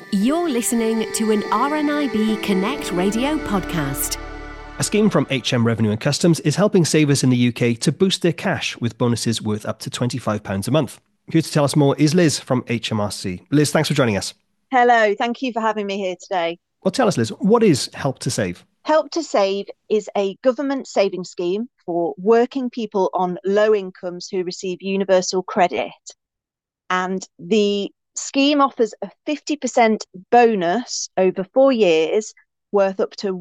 You're listening to an RNIB Connect radio podcast. A scheme from HM Revenue and Customs is helping savers in the UK to boost their cash with bonuses worth up to £25 a month. Here to tell us more is Liz from HMRC. Liz, thanks for joining us. Hello, thank you for having me here today. Well, tell us, Liz, what is Help to Save? Help to Save is a government saving scheme for working people on low incomes who receive universal credit. And the scheme offers a 50% bonus over 4 years worth up to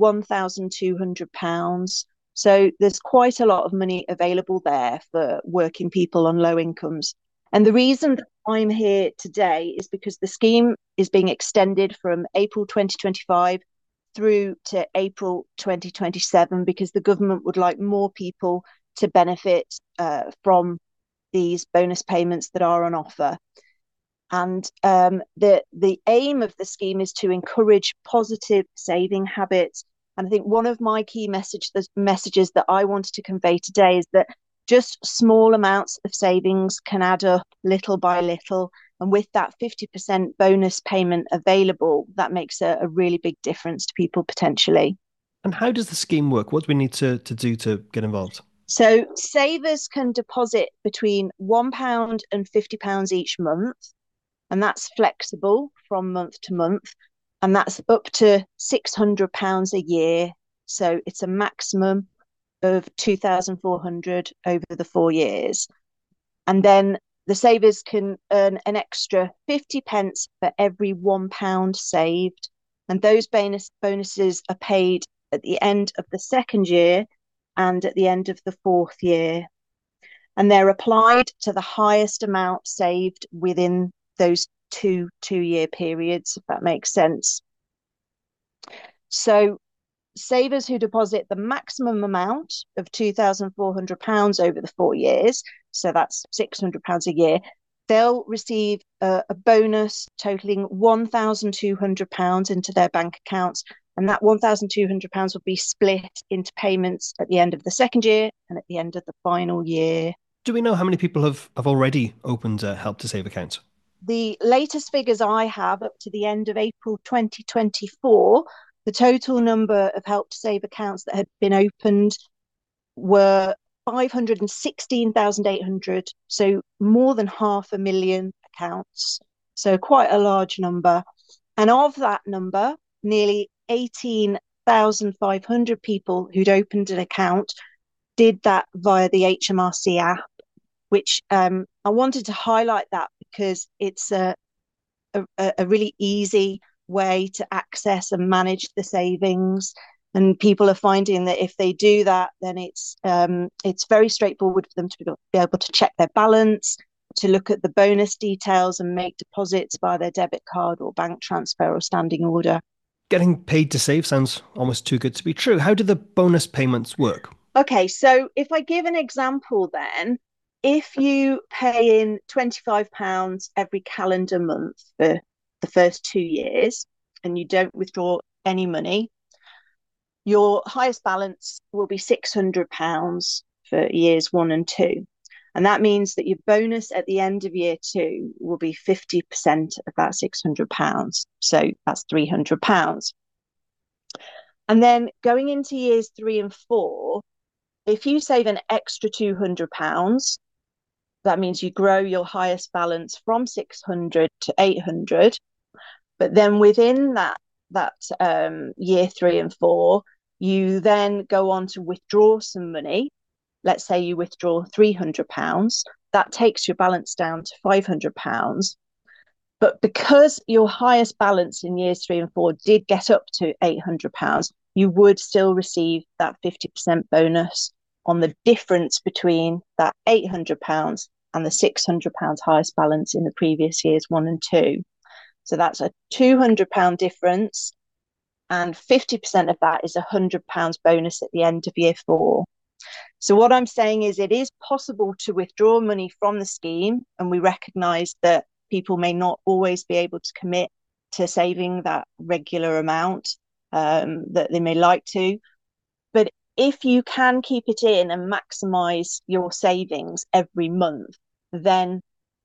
£1,200. So there's quite a lot of money available there for working people on low incomes. And the reason that I'm here today is because the scheme is being extended from April 2025 through to April 2027 because the government would like more people to benefit from these bonus payments that are on offer. And the aim of the scheme is to encourage positive saving habits. And I think one of my key messages that I wanted to convey today is that just small amounts of savings can add up little by little. And with that 50% bonus payment available, that makes a really big difference to people potentially. And how does the scheme work? What do we need to do to get involved? So savers can deposit between £1 and £50 each month. And that's flexible from month to month. And that's up to £600 a year. So it's a maximum of 2,400 over the 4 years. And then the savers can earn an extra 50 pence for every £1 saved. And those bonuses are paid at the end of the second year and at the end of the fourth year. And they're applied to the highest amount saved within those two-year periods, if that makes sense. So savers who deposit the maximum amount of £2,400 over the 4 years, so that's £600 a year, they'll receive a bonus totaling £1,200 into their bank accounts. And that £1,200 will be split into payments at the end of the second year and at the end of the final year. Do we know how many people have already opened Help to Save accounts? The latest figures I have up to the end of April 2024, the total number of Help to Save accounts that had been opened were 516,800, so more than 500,000 accounts, so quite a large number. And of that number, nearly 18,500 people who'd opened an account did that via the HMRC app, which I wanted to highlight that because it's a really easy way to access and manage the savings. And people are finding that if they do that, then it's very straightforward for them to be able to check their balance, to look at the bonus details and make deposits via their debit card or bank transfer or standing order. Getting paid to save sounds almost too good to be true. How do the bonus payments work? Okay, so if I give an example then, if you pay in £25 every calendar month for the first 2 years and you don't withdraw any money, your highest balance will be £600 for years 1 and 2. And that means that your bonus at the end of year 2 will be 50% of that £600. So that's £300. And then going into years 3 and 4, if you save an extra £200, that means you grow your highest balance from 600 to 800. But then within that year 3 and 4, you then go on to withdraw some money. Let's say you withdraw £300. That takes your balance down to £500. But because your highest balance in years 3 and 4 did get up to £800, you would still receive that 50% bonus on the difference between that £800 and the £600 highest balance in the previous years 1 and 2. So that's a £200 difference, and 50% of that is a £100 bonus at the end of year 4. So what I'm saying is it is possible to withdraw money from the scheme, and we recognise that people may not always be able to commit to saving that regular amount that they may like to. But if you can keep it in and maximise your savings every month, then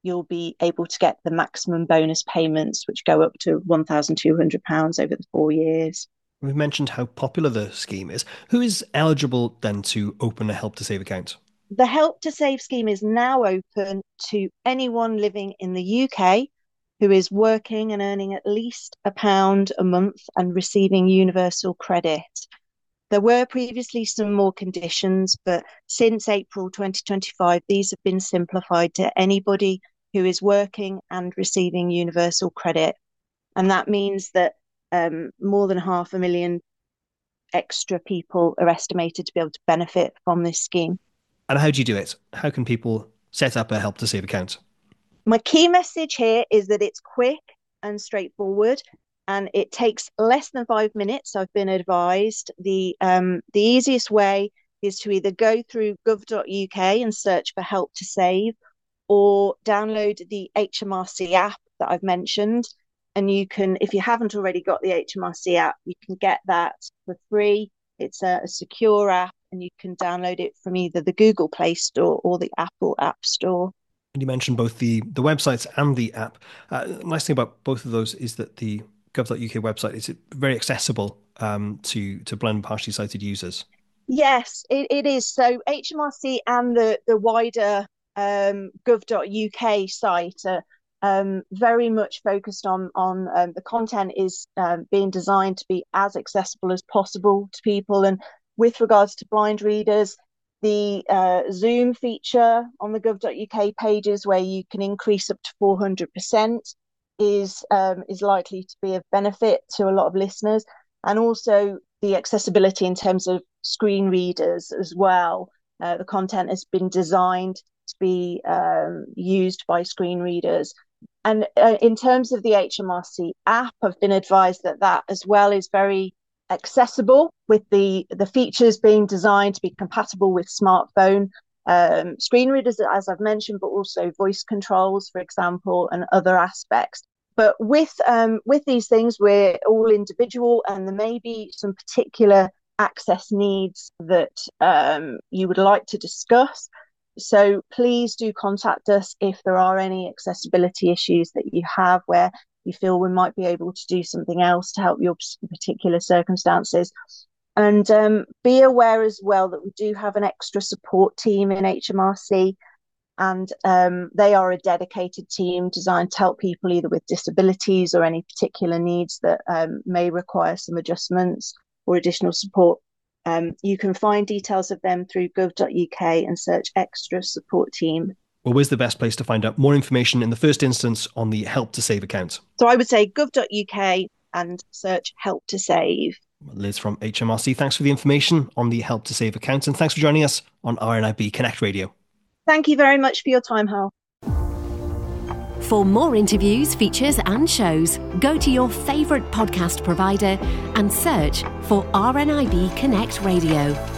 you'll be able to get the maximum bonus payments, which go up to £1,200 over the 4 years. We've mentioned how popular the scheme is. Who is eligible then to open a Help to Save account? The Help to Save scheme is now open to anyone living in the UK who is working and earning at least £1 a month and receiving universal credit. There were previously some more conditions, but since April 2025, these have been simplified to anybody who is working and receiving universal credit. And that means that more than 500,000 extra people are estimated to be able to benefit from this scheme. And how do you do it? How can people set up a Help to Save account? My key message here is that it's quick and straightforward, and it takes less than 5 minutes, I've been advised. The easiest way is to either go through gov.uk and search for Help to Save, or download the HMRC app that I've mentioned. And you can, if you haven't already got the HMRC app, you can get that for free. It's a secure app, and you can download it from either the Google Play Store or the Apple App Store. And you mentioned both the websites and the app. Nice thing about both of those is that the gov.uk website is very accessible to blind and partially sighted users. Yes, it is. So HMRC and the wider gov.uk site are very much focused on the content is being designed to be as accessible as possible to people. And with regards to blind readers, the Zoom feature on the gov.uk pages, where you can increase up to 400%, is likely to be of benefit to a lot of listeners. And also the accessibility in terms of screen readers as well. The content has been designed to be used by screen readers. And in terms of the HMRC app, I've been advised that as well is very accessible, with the features being designed to be compatible with smartphone screen readers, as I've mentioned, but also voice controls, for example, and other aspects. But with these things, we're all individual, and there may be some particular access needs that you would like to discuss. So please do contact us if there are any accessibility issues that you have where you feel we might be able to do something else to help your particular circumstances. And be aware as well that we do have an extra support team in HMRC, and they are a dedicated team designed to help people either with disabilities or any particular needs that may require some adjustments or additional support. You can find details of them through gov.uk and search Extra Support Team. Well, where's the best place to find out more information in the first instance on the Help to Save account? So I would say gov.uk and search Help to Save. Liz from HMRC, thanks for the information on the Help to Save account, and thanks for joining us on RNIB Connect Radio. Thank you very much for your time, Hal. For more interviews, features and shows, go to your favourite podcast provider and search for RNIB Connect Radio.